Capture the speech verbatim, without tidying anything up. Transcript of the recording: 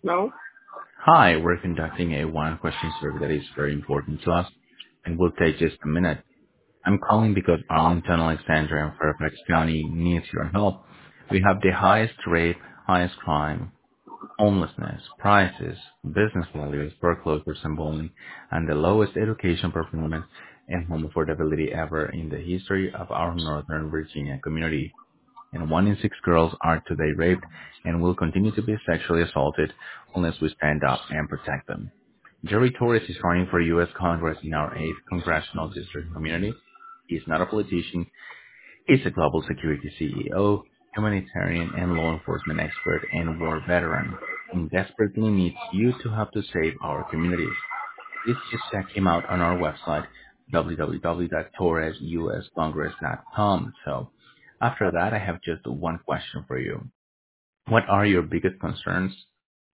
No? Hi, we're conducting a one-question survey that is very important to us and will take just a minute. I'm calling because Arlington, Alexandria, and Fairfax County needs your help. We have the highest rape, highest crime, homelessness, prices, business failures, foreclosures, and bullying, and the lowest education performance and home affordability ever in the history of our Northern Virginia community. And one in six girls are today raped and will continue to be sexually assaulted unless we stand up and protect them. Jerry Torres is running for U S Congress in our eighth Congressional District community. He's not a politician. He's a global security C E O, humanitarian and law enforcement expert, and war veteran, and desperately needs you to help to save our communities. Please just check him out on our website, w w w dot torres u s congress dot com. So after that, I have just one question for you. What are your biggest concerns